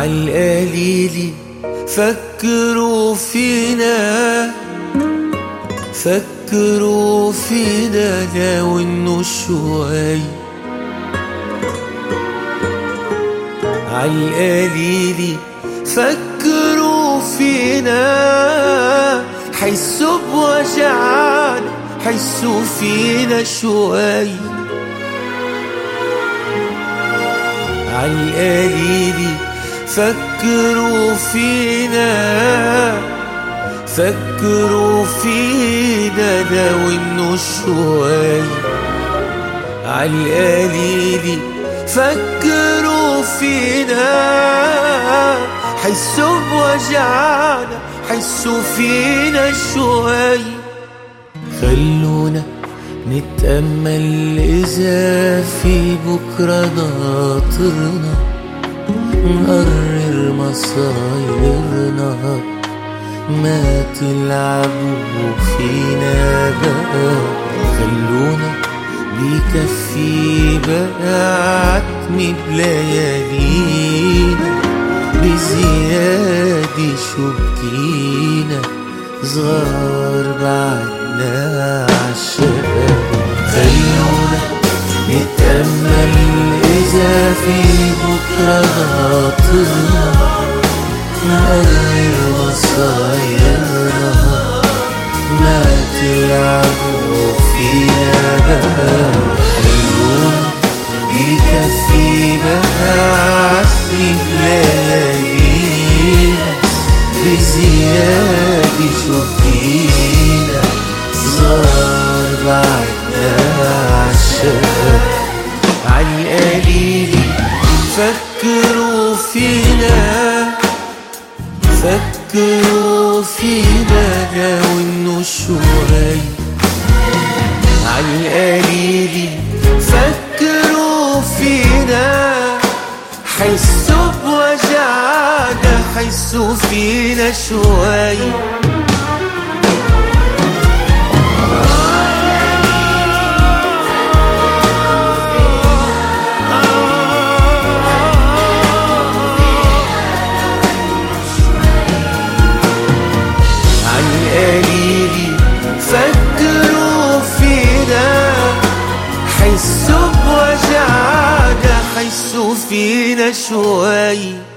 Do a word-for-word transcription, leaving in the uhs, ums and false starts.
عالقليل فكروا فينا، فكروا فينا لو انه شوي عالقليل فكروا فينا، حسوا بوجعنا حسوا فينا شوي عالقليل فكروا فينا، فكروا فينا لو انه شوي عالقليل فكروا فينا، حسوا بوجعنا حسوا فينا شوي. خلونا نتأمل إذا في بكرة ناطرنا، نقرر مصايرنا، ما تلعبوا فينا بقى. خلونا بيكفي بقى عتمي بليالينا، بزيادة شو بكينا صغار بعدنا عالشقا. خلونا نتأمل إذا في بكرة ناطرنا، نقرر مصايرنا، ما تلعبوا فينا بقى. خلونا بيكفي بقى عسلي بليالينا، بزيادة شو فينا صار بعدنا عالشقا. عالقليل فكروا فينا، فكروا فينا لو انه شوي عالقليل فكروا فينا، حسوا بوجعنا حسوا فينا شوي. عالقليل فكروا فينا، حسوا بوجعنا حسوا فينا شوي.